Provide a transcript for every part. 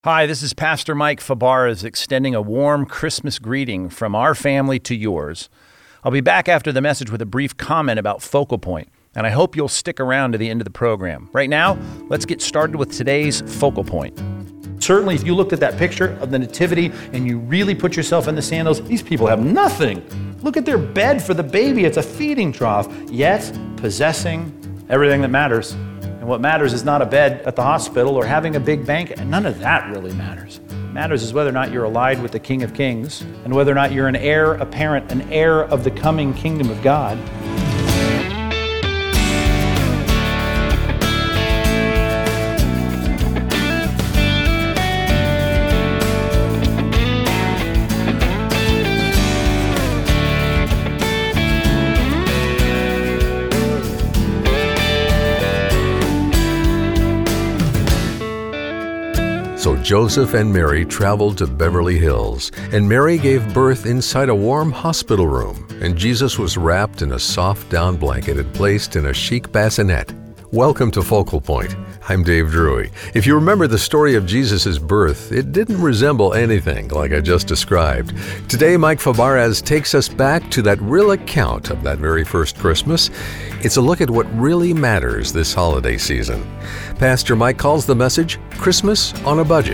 Hi, this is Pastor Mike Fabarez extending a warm Christmas greeting from our family to yours. I'll be back after the message with a brief comment about Focal Point, and I hope you'll stick around to the end of the program. Right now, let's get started with today's Focal Point. Certainly, if you looked at that picture of the Nativity and you really put yourself in the sandals, these people have nothing. Look at their bed for the baby. It's a feeding trough, yet possessing everything that matters. And what matters is not a bed at the hospital or having a big bank, and none of that really matters. What matters is whether or not you're allied with the King of Kings and whether or not you're an heir apparent, an heir of the coming kingdom of God. So Joseph and Mary traveled to Beverly Hills, and Mary gave birth inside a warm hospital room, and Jesus was wrapped in a soft down blanket and placed in a chic bassinet. Welcome to Focal Point. I'm Dave Drury. If you remember the story of Jesus' birth, it didn't resemble anything like I just described. Today, Mike Fabarez takes us back to that real account of that very first Christmas. It's a look at what really matters this holiday season. Pastor Mike calls the message, Christmas on a Budget.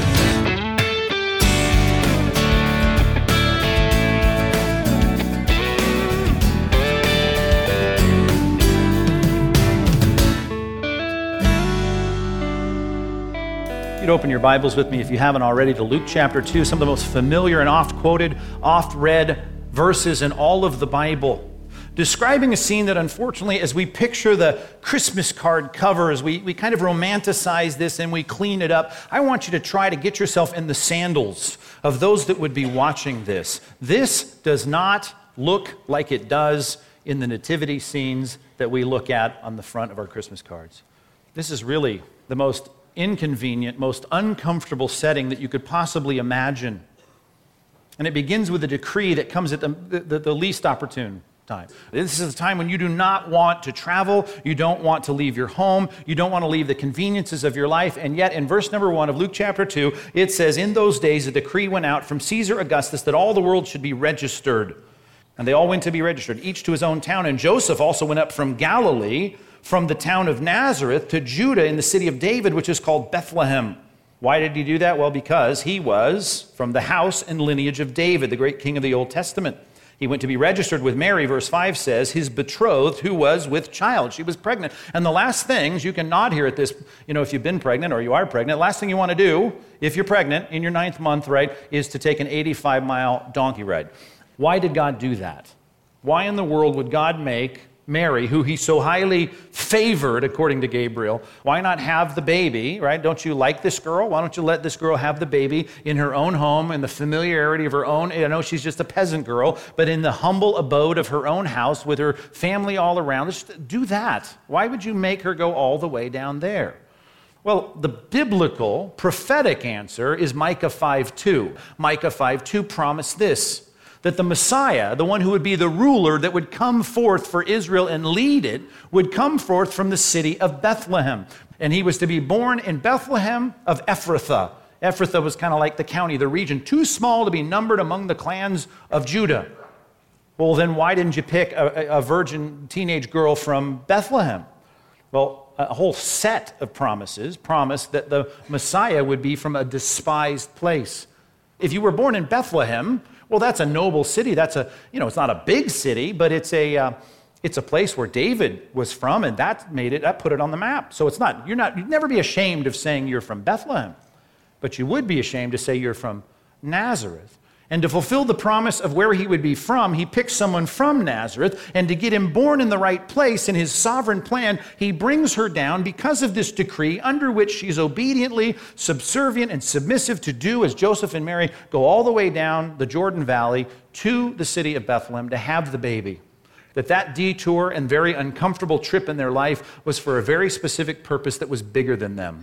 Open your Bibles with me, if you haven't already, to Luke chapter 2, some of the most familiar and oft-quoted, oft-read verses in all of the Bible, describing a scene that, unfortunately, as we picture the Christmas card cover, as we kind of romanticize this and we clean it up, I want you to try to get yourself in the sandals of those that would be watching this. This does not look like it does in the nativity scenes that we look at on the front of our Christmas cards. This is really the most inconvenient, most uncomfortable setting that you could possibly imagine. And it begins with a decree that comes at the least opportune time. This is a time when you do not want to travel, you don't want to leave your home, you don't want to leave the conveniences of your life, and yet in verse number 1 of Luke chapter 2, it says, "In those days a decree went out from Caesar Augustus that all the world should be registered." And they all went to be registered, each to his own town. And Joseph also went up from Galilee, from the town of Nazareth to Judah in the city of David, which is called Bethlehem. Why did he do that? Well, because he was from the house and lineage of David, the great king of the Old Testament. He went to be registered with Mary, verse 5 says, his betrothed, who was with child. She was pregnant. And the last things, you can nod here at this, if you've been pregnant or you are pregnant, last thing you want to do, if you're pregnant in your 9th month, right, is to take an 85-mile donkey ride. Why did God do that? Why in the world would God make Mary, who he so highly favored, according to Gabriel, why not have the baby, right? Don't you like this girl? Why don't you let this girl have the baby in her own home, in the familiarity of her own, I know she's just a peasant girl, but in the humble abode of her own house with her family all around. Just do that. Why would you make her go all the way down there? Well, the biblical, prophetic answer is Micah 5:2. Micah 5:2 promised this, that the Messiah, the one who would be the ruler that would come forth for Israel and lead it, would come forth from the city of Bethlehem. And he was to be born in Bethlehem of Ephrathah. Ephrathah was kind of like the county, the region, too small to be numbered among the clans of Judah. Well, then why didn't you pick a virgin teenage girl from Bethlehem? Well, a whole set of promises promised that the Messiah would be from a despised place. If you were born in Bethlehem, well, that's a noble city. That's it's not a big city, but it's a place where David was from, and that put it on the map. So you'd never be ashamed of saying you're from Bethlehem, but you would be ashamed to say you're from Nazareth. And to fulfill the promise of where he would be from, he picked someone from Nazareth, and to get him born in the right place in his sovereign plan, he brings her down because of this decree under which she's obediently subservient and submissive to do as Joseph and Mary go all the way down the Jordan Valley to the city of Bethlehem to have the baby. That detour and very uncomfortable trip in their life was for a very specific purpose that was bigger than them.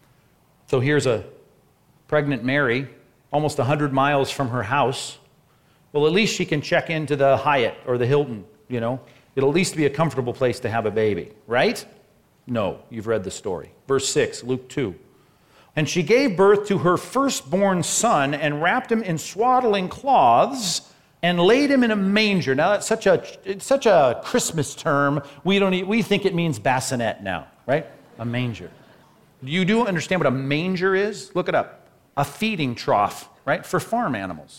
So here's a pregnant Mary, almost 100 miles from her house. Well, at least she can check into the Hyatt or the Hilton, It'll at least be a comfortable place to have a baby, right? No, you've read the story. Verse 6, Luke 2. And she gave birth to her firstborn son and wrapped him in swaddling cloths and laid him in a manger. Now, it's such a Christmas term. We think it means bassinet now, right? A manger. You do understand what a manger is? Look it up. A feeding trough, right? For farm animals,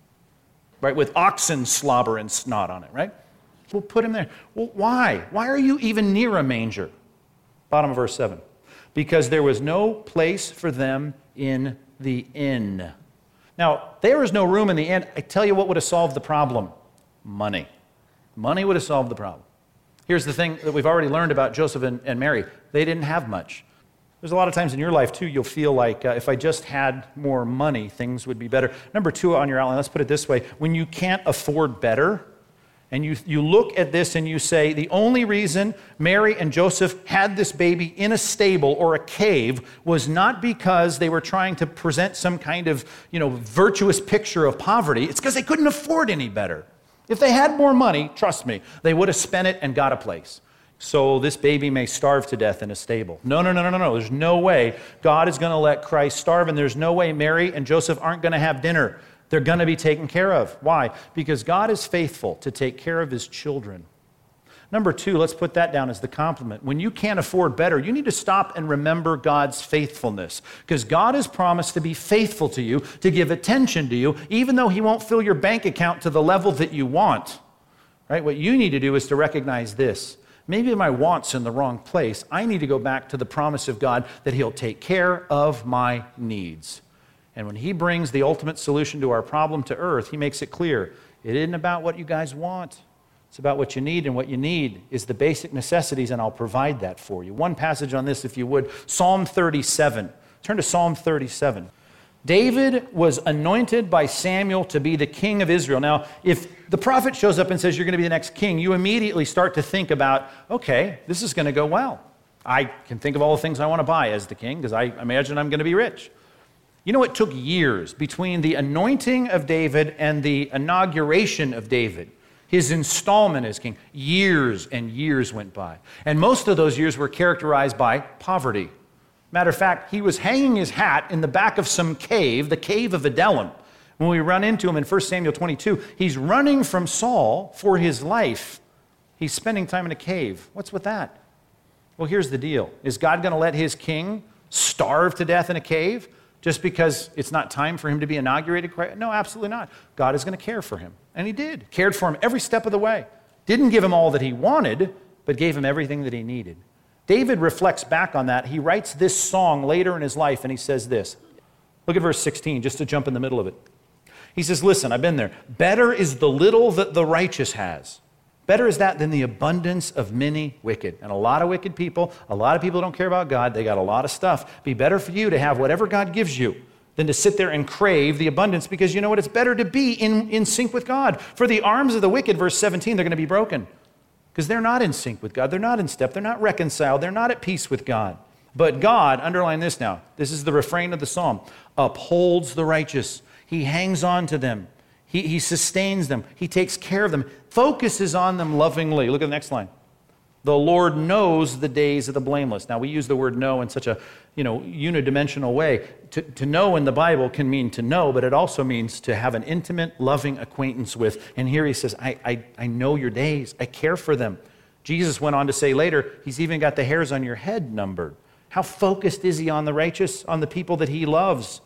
right? With oxen slobber and snot on it, right? We'll put him there. Well, why? Why are you even near a manger? Bottom of verse 7. Because there was no place for them in the inn. Now, there was no room in the inn. I tell you what would have solved the problem. Money. Money would have solved the problem. Here's the thing that we've already learned about Joseph and Mary. They didn't have much. There's a lot of times in your life, too, you'll feel like if I just had more money, things would be better. Number 2 on your outline, let's put it this way. When you can't afford better, and you look at this and you say, the only reason Mary and Joseph had this baby in a stable or a cave was not because they were trying to present some kind of, virtuous picture of poverty. It's because they couldn't afford any better. If they had more money, trust me, they would have spent it and got a place. So this baby may starve to death in a stable. No. There's no way God is going to let Christ starve, and there's no way Mary and Joseph aren't going to have dinner. They're going to be taken care of. Why? Because God is faithful to take care of his children. Number 2, let's put that down as the compliment. When you can't afford better, you need to stop and remember God's faithfulness. Because God has promised to be faithful to you, to give attention to you, even though he won't fill your bank account to the level that you want. Right? What you need to do is to recognize this. Maybe my want's in the wrong place. I need to go back to the promise of God that he'll take care of my needs. And when he brings the ultimate solution to our problem to earth, he makes it clear. It isn't about what you guys want. It's about what you need, and what you need is the basic necessities, and I'll provide that for you. One passage on this, if you would, Psalm 37. Turn to Psalm 37. David was anointed by Samuel to be the king of Israel. Now, if the prophet shows up and says you're going to be the next king, you immediately start to think about, okay, this is going to go well. I can think of all the things I want to buy as the king because I imagine I'm going to be rich. You know, it took years between the anointing of David and the inauguration of David, his installment as king. Years and years went by. And most of those years were characterized by poverty. Matter of fact, he was hanging his hat in the back of some cave, the cave of Adullam. When we run into him in 1 Samuel 22, he's running from Saul for his life. He's spending time in a cave. What's with that? Well, here's the deal. Is God going to let his king starve to death in a cave just because it's not time for him to be inaugurated? No, absolutely not. God is going to care for him. And he did. Cared for him every step of the way. Didn't give him all that he wanted, but gave him everything that he needed. David reflects back on that. He writes this song later in his life, and he says this. Look at verse 16, just to jump in the middle of it. He says, listen, I've been there. Better is the little that the righteous has. Better is that than the abundance of many wicked. And a lot of wicked people, a lot of people don't care about God. They got a lot of stuff. Be better for you to have whatever God gives you than to sit there and crave the abundance, because you know what? It's better to be in sync with God. For the arms of the wicked, verse 17, they're going to be broken because they're not in sync with God. They're not in step. They're not reconciled. They're not at peace with God. But God, underline this now, this is the refrain of the psalm, upholds the righteous. He hangs on to them. He sustains them. He takes care of them, focuses on them lovingly. Look at the next line. The Lord knows the days of the blameless. Now, we use the word know in such a unidimensional way. To know in the Bible can mean to know, but it also means to have an intimate, loving acquaintance with. And here he says, I know your days. I care for them. Jesus went on to say later, he's even got the hairs on your head numbered. How focused is he on the righteous, on the people that he loves?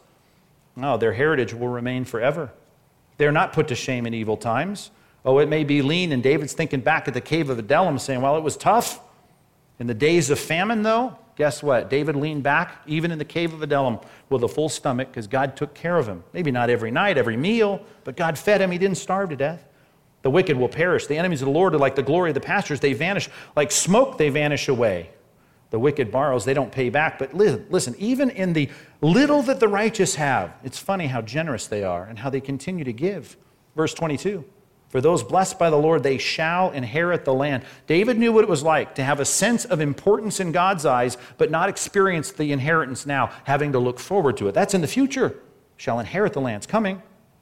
No, their heritage will remain forever. They're not put to shame in evil times. Oh, it may be lean, and David's thinking back at the cave of Adullam saying, well, it was tough. In the days of famine, though, guess what? David leaned back, even in the cave of Adullam, with a full stomach because God took care of him. Maybe not every night, every meal, but God fed him. He didn't starve to death. The wicked will perish. The enemies of the Lord are like the glory of the pastures. They vanish. Like smoke, they vanish away. The wicked borrows, they don't pay back. But listen, even in the little that the righteous have, it's funny how generous they are and how they continue to give. Verse 22, for those blessed by the Lord, they shall inherit the land. David knew what it was like to have a sense of importance in God's eyes, but not experience the inheritance now, having to look forward to it. That's in the future. Shall inherit the land. It's coming.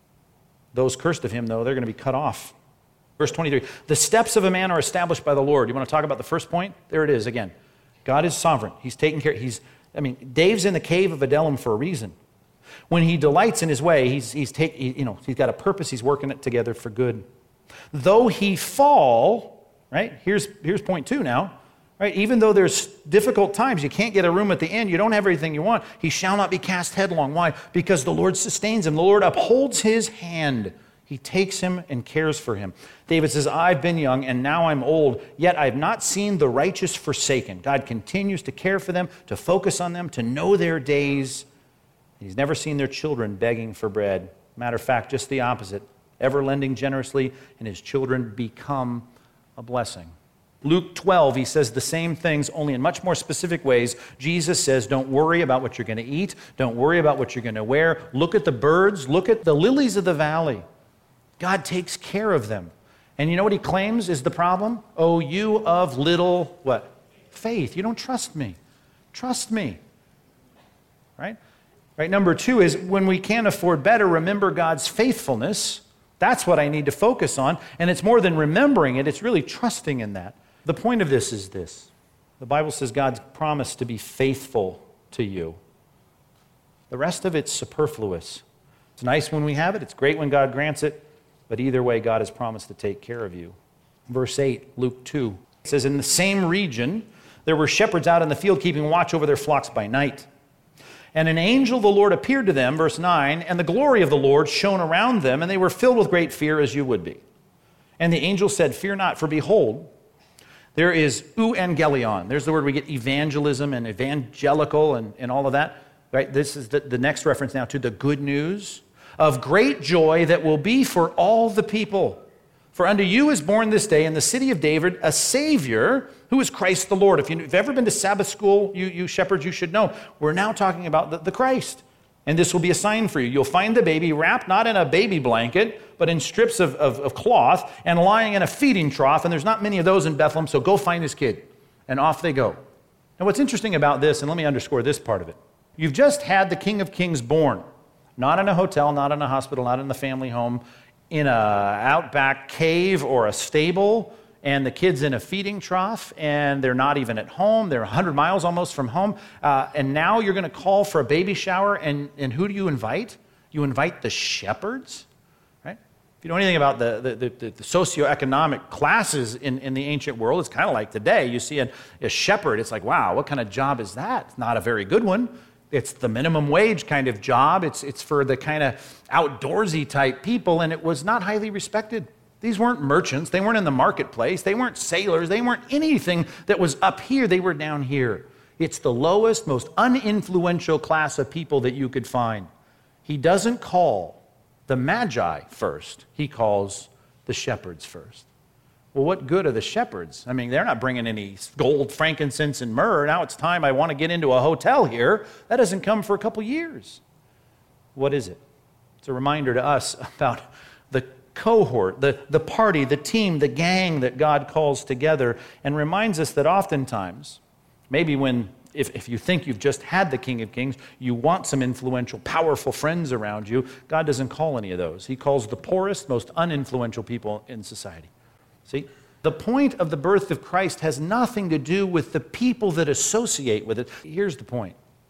Those cursed of him, though, they're going to be cut off. Verse 23, the steps of a man are established by the Lord. You want to talk about the first point? There it is again. God is sovereign. He's taking care. I mean, Dave's in the cave of Adullam for a reason. When he delights in his way, he's got a purpose. He's working it together for good. Though he fall, right? Here's point 2 now. Right? Even though there's difficult times, you can't get a room at the inn, you don't have everything you want, he shall not be cast headlong. Why? Because the Lord sustains him. The Lord upholds his hand. He takes him and cares for him. David says, I've been young and now I'm old, yet I've not seen the righteous forsaken. God continues to care for them, to focus on them, to know their days. He's never seen their children begging for bread. Matter of fact, just the opposite. Ever lending generously, and his children become a blessing. Luke 12, he says the same things, only in much more specific ways. Jesus says, don't worry about what you're going to eat. Don't worry about what you're going to wear. Look at the birds. Look at the lilies of the valley. God takes care of them. And you know what he claims is the problem? Oh, you of little, what? Faith. You don't trust me. Trust me. Right? Right. Number 2 is when we can't afford better, remember God's faithfulness. That's what I need to focus on. And it's more than remembering it. It's really trusting in that. The point of this is this. The Bible says God's promised to be faithful to you. The rest of it's superfluous. It's nice when we have it. It's great when God grants it. But either way, God has promised to take care of you. Verse 8, Luke 2. It says, in the same region, there were shepherds out in the field keeping watch over their flocks by night. And an angel of the Lord appeared to them, verse 9, and the glory of the Lord shone around them, and they were filled with great fear, as you would be. And the angel said, fear not, for behold, there is euangelion. There's the word we get evangelism and evangelical and all of that. Right? This is the next reference now to the good news of great joy that will be for all the people. For unto you is born this day in the city of David a Savior, who is Christ the Lord. If you've ever been to Sabbath school, you shepherds, you should know. We're now talking about the Christ. And this will be a sign for you. You'll find the baby wrapped not in a baby blanket, but in strips of cloth and lying in a feeding trough. And there's not many of those in Bethlehem, so go find this kid. And off they go. Now what's interesting about this, and let me underscore this part of it. You've just had the King of Kings born. Not in a hotel, not in a hospital, not in the family home, in a outback cave or a stable, and the kid's in a feeding trough, and they're not even at home. They're 100 miles almost from home. And now you're going to call for a baby shower, and who do you invite? You invite the shepherds, right? If you know anything about the socioeconomic classes in the ancient world, it's kind of like today. You see a shepherd, it's like, wow, what kind of job is that? It's not a very good one. It's the minimum wage kind of job. It's for the kind of outdoorsy type people, and it was not highly respected. These weren't merchants. They weren't in the marketplace. They weren't sailors. They weren't anything that was up here. They were down here. It's the lowest, most uninfluential class of people that you could find. He doesn't call the Magi first. He calls the shepherds first. Well, what good are the shepherds? I mean, they're not bringing any gold, frankincense, and myrrh. Now it's time I want to get into a hotel here. That doesn't come for a couple years. What is it? It's a reminder to us about the cohort, the party, the team, the gang that God calls together, and reminds us that oftentimes, maybe if you think you've just had the King of Kings, you want some influential, powerful friends around you, God doesn't call any of those. He calls the poorest, most uninfluential people in society. See, the point of the birth of Christ has nothing to do with the people that associate with it. Here's the point.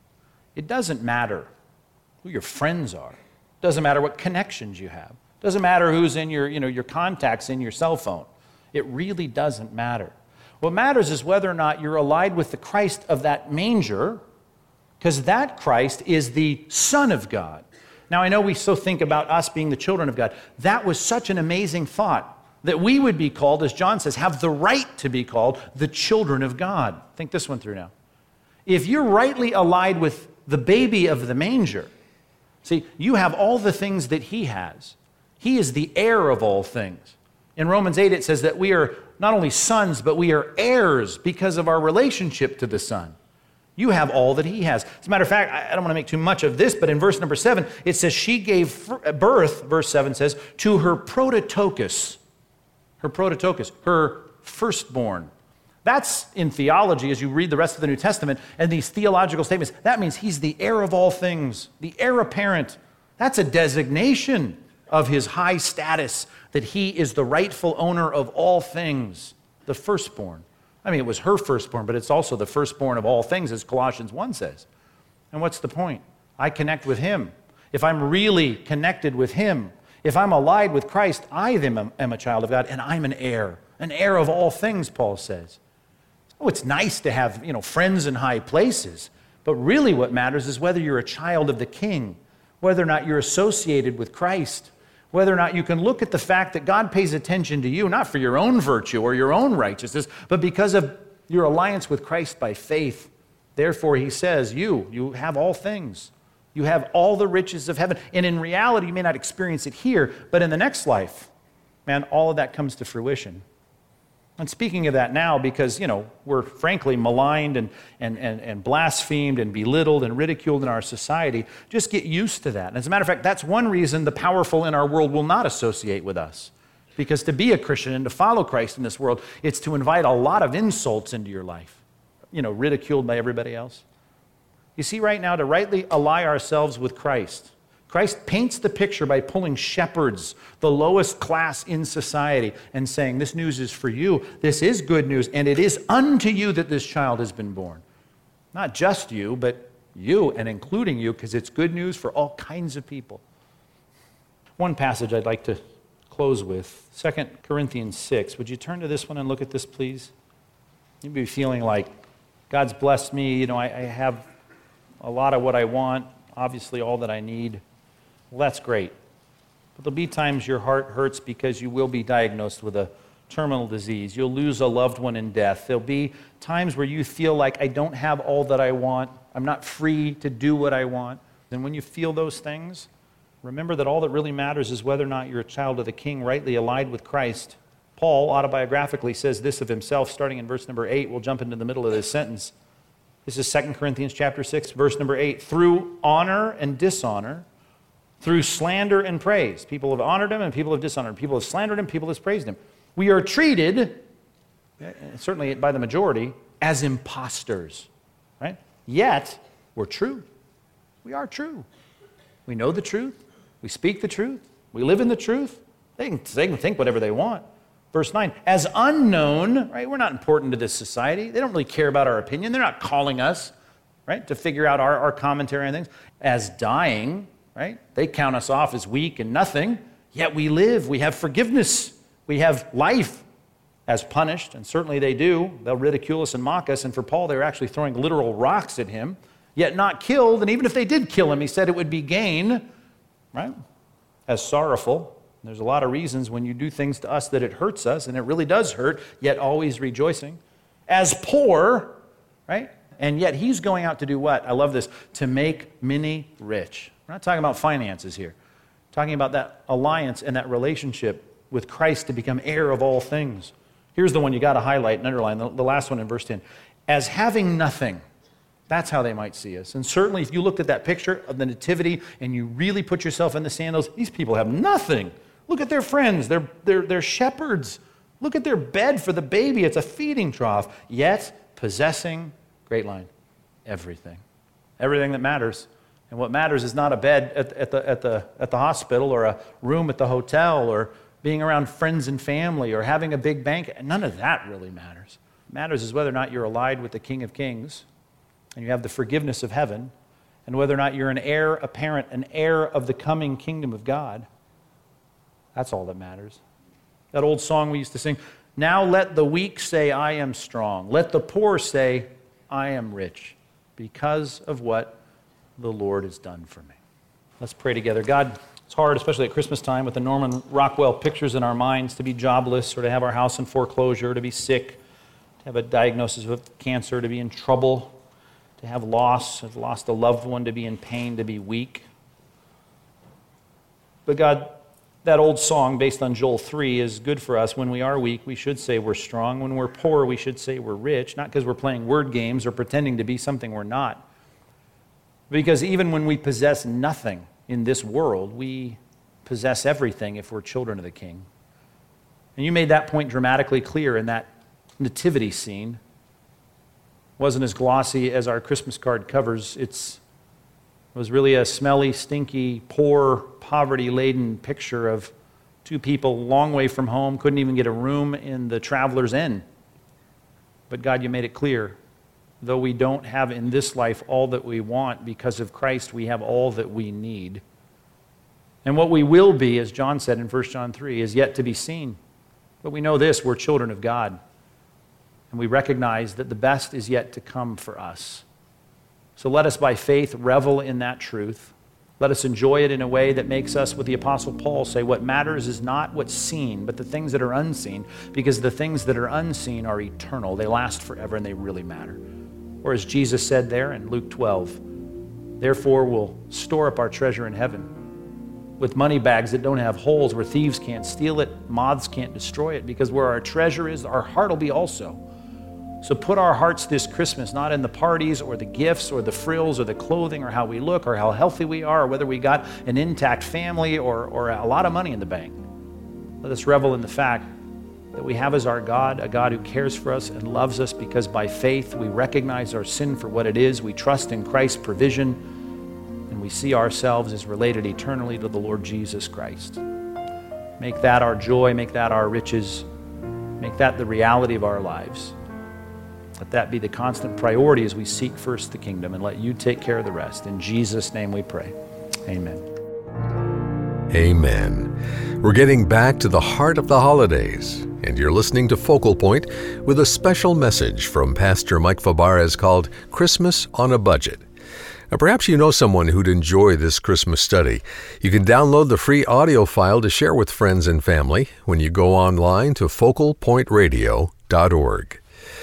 It doesn't matter who your friends are. It doesn't matter what connections you have. It doesn't matter who's in your contacts in your cell phone. It really doesn't matter. What matters is whether or not you're allied with the Christ of that manger, because that Christ is the Son of God. Now, I know we so think about us being the children of God. That was such an amazing thought. That we would be called, as John says, have the right to be called the children of God. Think this one through now. If you're rightly allied with the baby of the manger, see, you have all the things that he has. He is the heir of all things. In Romans 8, it says that we are not only sons, but we are heirs because of our relationship to the Son. You have all that he has. As a matter of fact, I don't want to make too much of this, but in verse number 7, it says she gave birth, verse 7 says, to her prototokos. Her prototokos, her firstborn. That's in theology, as you read the rest of the New Testament and these theological statements, that means he's the heir of all things, the heir apparent. That's a designation of his high status, that he is the rightful owner of all things, the firstborn. I mean, it was her firstborn, but it's also the firstborn of all things, as Colossians 1 says. And what's the point? I connect with him. If I'm really connected with him, if I'm allied with Christ, I then am a child of God, and I'm an heir of all things, Paul says. Oh, it's nice to have, friends in high places, but really what matters is whether you're a child of the King, whether or not you're associated with Christ, whether or not you can look at the fact that God pays attention to you, not for your own virtue or your own righteousness, but because of your alliance with Christ by faith. Therefore, he says, you have all things. You have all the riches of heaven. And in reality, you may not experience it here, but in the next life, man, all of that comes to fruition. And speaking of that now, because, we're frankly maligned and blasphemed and belittled and ridiculed in our society, just get used to that. And as a matter of fact, that's one reason the powerful in our world will not associate with us. Because to be a Christian and to follow Christ in this world, it's to invite a lot of insults into your life, ridiculed by everybody else. You see, right now, to rightly ally ourselves with Christ, Christ paints the picture by pulling shepherds, the lowest class in society, and saying, this news is for you. This is good news, and it is unto you that this child has been born. Not just you, but you, and including you, because it's good news for all kinds of people. One passage I'd like to close with, 2 Corinthians 6. Would you turn to this one and look at this, please? You'd be feeling like, God's blessed me, I have a lot of what I want, obviously all that I need. Well, that's great. But there'll be times your heart hurts because you will be diagnosed with a terminal disease. You'll lose a loved one in death. There'll be times where you feel like I don't have all that I want. I'm not free to do what I want. And when you feel those things, remember that all that really matters is whether or not you're a child of the King, rightly allied with Christ. Paul autobiographically says this of himself, starting in verse number 8. We'll jump into the middle of this sentence. This is 2 Corinthians chapter 6, verse number 8. Through honor and dishonor, through slander and praise. People have honored him and people have dishonored him. People have slandered him, people have praised him. We are treated, certainly by the majority, as imposters. Right? Yet, we're true. We are true. We know the truth. We speak the truth. We live in the truth. They can think whatever they want. Verse 9, as unknown, right? We're not important to this society. They don't really care about our opinion. They're not calling us, right, to figure out our commentary on things. As dying, right? They count us off as weak and nothing, yet we live. We have forgiveness. We have life. As punished, and certainly they do. They'll ridicule us and mock us. And for Paul, they were actually throwing literal rocks at him, yet not killed. And even if they did kill him, he said it would be gain, right? As sorrowful. There's a lot of reasons when you do things to us that it hurts us, and it really does hurt, yet always rejoicing. As poor, right? And yet he's going out to do what? I love this. To make many rich. We're not talking about finances here. We're talking about that alliance and that relationship with Christ to become heir of all things. Here's the one you got to highlight and underline, the last one in verse 10. As having nothing. That's how they might see us. And certainly if you looked at that picture of the nativity and you really put yourself in the sandals, these people have nothing. Look at their friends. They're shepherds. Look at their bed for the baby. It's a feeding trough. Yet possessing, great line, everything. Everything that matters. And what matters is not a bed at the hospital or a room at the hotel or being around friends and family or having a big bank. None of that really matters. What matters is whether or not you're allied with the King of Kings and you have the forgiveness of heaven, and whether or not you're an heir apparent, an heir of the coming kingdom of God. That's all that matters. That old song we used to sing, now let the weak say, I am strong. Let the poor say, I am rich, because of what the Lord has done for me. Let's pray together. God, it's hard, especially at Christmas time, with the Norman Rockwell pictures in our minds, to be jobless or to have our house in foreclosure, to be sick, to have a diagnosis of cancer, to be in trouble, to have loss, have lost a loved one, to be in pain, to be weak. But God, that old song based on Joel 3 is good for us. When we are weak, we should say we're strong. When we're poor, we should say we're rich, not because we're playing word games or pretending to be something we're not. Because even when we possess nothing in this world, we possess everything if we're children of the King. And you made that point dramatically clear in that nativity scene. It wasn't as glossy as our Christmas card covers. It was really a smelly, stinky, poor, poverty-laden picture of two people a long way from home, couldn't even get a room in the Traveler's Inn. But God, you made it clear Though we don't have in this life all that we want, because of Christ we have all that we need. And what we will be, as John said in 1 John 3, is yet to be seen. But we know this, we're children of God. And we recognize that the best is yet to come for us. So let us by faith revel in that truth. Let us enjoy it in a way that makes us, what the Apostle Paul say, what matters is not what's seen, but the things that are unseen, because the things that are unseen are eternal. They last forever and they really matter. Or as Jesus said there in Luke 12, therefore we'll store up our treasure in heaven with money bags that don't have holes, where thieves can't steal it, moths can't destroy it, because where our treasure is, our heart will be also. So put our hearts this Christmas, not in the parties or the gifts or the frills or the clothing or how we look or how healthy we are or whether we got an intact family or a lot of money in the bank. Let us revel in the fact that we have as our God a God who cares for us and loves us, because by faith we recognize our sin for what it is, we trust in Christ's provision, and we see ourselves as related eternally to the Lord Jesus Christ. Make that our joy, make that our riches, make that the reality of our lives. Let that be the constant priority as we seek first the kingdom, and let you take care of the rest. In Jesus' name we pray. Amen. Amen. We're getting back to the heart of the holidays, and you're listening to Focal Point with a special message from Pastor Mike Fabarez called Christmas on a Budget. Now, perhaps you know someone who'd enjoy this Christmas study. You can download the free audio file to share with friends and family when you go online to focalpointradio.org.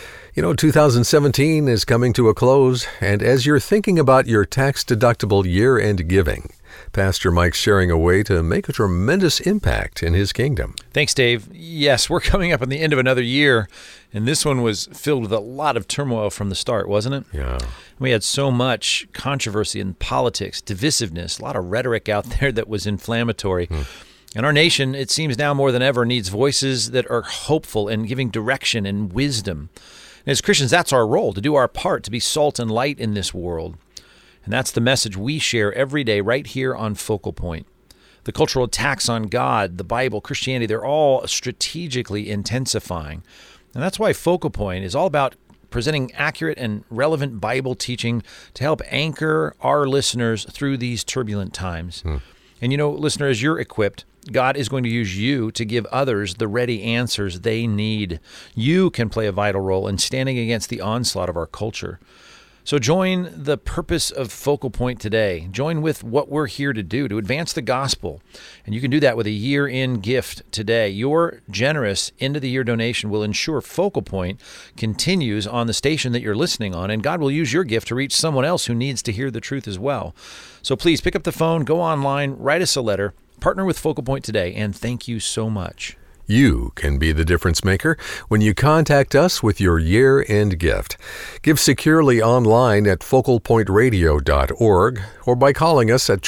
2017 is coming to a close, and as you're thinking about your tax-deductible year-end giving, Pastor Mike's sharing a way to make a tremendous impact in his kingdom. Thanks, Dave. Yes, we're coming up on the end of another year, and this one was filled with a lot of turmoil from the start, wasn't it? Yeah. We had so much controversy in politics, divisiveness, a lot of rhetoric out there that was inflammatory. And our nation, it seems now more than ever, needs voices that are hopeful and giving direction and wisdom. And as Christians, that's our role, to do our part, to be salt and light in this world. And that's the message we share every day right here on Focal Point. The cultural attacks on God, the Bible, Christianity, they're all strategically intensifying. And that's why Focal Point is all about presenting accurate and relevant Bible teaching to help anchor our listeners through these turbulent times. And listener, as you're equipped, God is going to use you to give others the ready answers they need. You can play a vital role in standing against the onslaught of our culture. So join the purpose of Focal Point today. Join with what we're here to do, to advance the gospel. And you can do that with a year-end gift today. Your generous end-of-the-year donation will ensure Focal Point continues on the station that you're listening on, and God will use your gift to reach someone else who needs to hear the truth as well. So please pick up the phone, go online, write us a letter, partner with Focal Point today, and thank you so much. You can be the difference maker when you contact us with your year-end gift. Give securely online at focalpointradio.org or by calling us at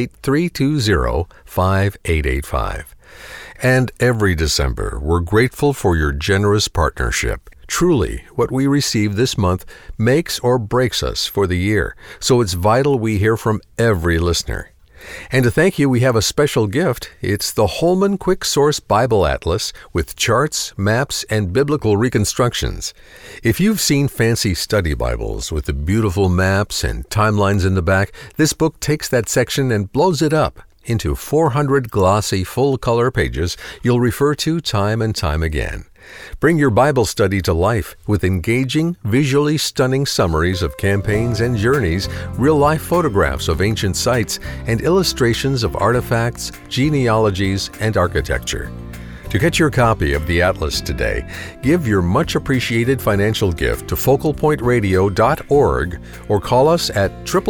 888-320-5885. And every December, we're grateful for your generous partnership. Truly, what we receive this month makes or breaks us for the year, so it's vital we hear from every listener. And to thank you, we have a special gift. It's the Holman Quick Source Bible Atlas with charts, maps, and biblical reconstructions. If you've seen fancy study Bibles with the beautiful maps and timelines in the back, this book takes that section and blows it up into 400 glossy full-color pages you'll refer to time and time again. Bring your Bible study to life with engaging, visually stunning summaries of campaigns and journeys, real-life photographs of ancient sites, and illustrations of artifacts, genealogies, and architecture. To get your copy of the Atlas today, give your much-appreciated financial gift to focalpointradio.org or call us at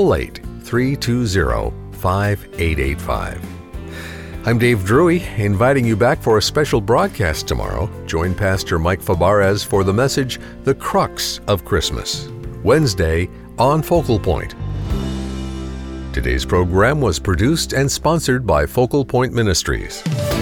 888-320-5885. I'm Dave Drury, inviting you back for a special broadcast tomorrow. Join Pastor Mike Fabarez for the message, The Crux of Christmas, Wednesday on Focal Point. Today's program was produced and sponsored by Focal Point Ministries.